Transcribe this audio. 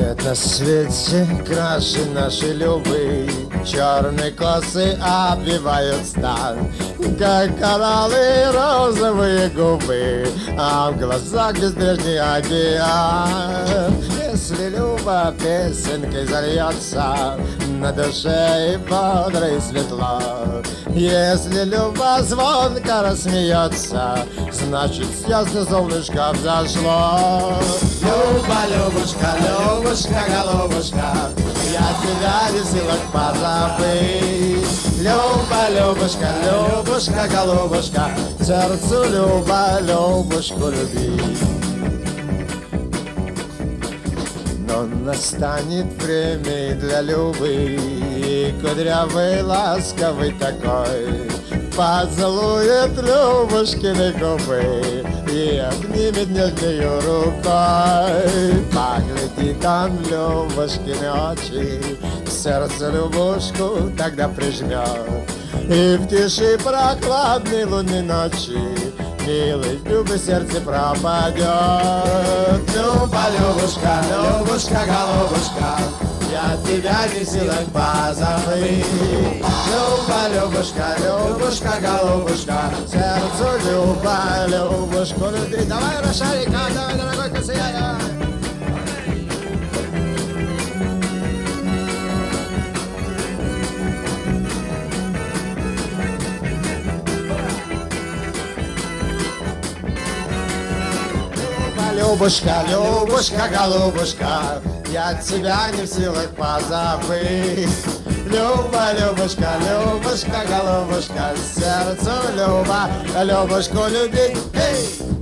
Нет на свете краше нашей любви, черные косы обвивают стан, как кораллы розовые губы, а в глазах безбрежный океан. Если Люба песенкой зальется, на душе и бодро и светло. Если Люба звонко рассмеется, значит ясно солнышко взошло. Люба, Любушка, Любушка, голубушка, я тебя не в силах позабыть. Люба, Любушка, Любушка, голубушка, сердцу Люба, Любушку любить. Но настанет время и для Любы, и кудрявый, ласковый такой поцелует Любушкины губы и обнимет нежною рукой. Поглядит он в Любушкины очи, сердце Любушку тогда прижмет, и в тиши прохладной лунной ночи милый Любы сердце пропадет. Люба, Любушка, Любушка, голубушка, я тебя не в силах позабыть. Люба, Любушка, Любушка, голубушка, сердцу Люба, Любушку любить. Давай, Рошарика, давай, дорогой, косыяй, давай. Любушка, Любушка, голубушка, я тебя не в силах позабыть. Люба, Любушка, Любушка, голубушка, сердцу Люба, Любушку любить. Эй!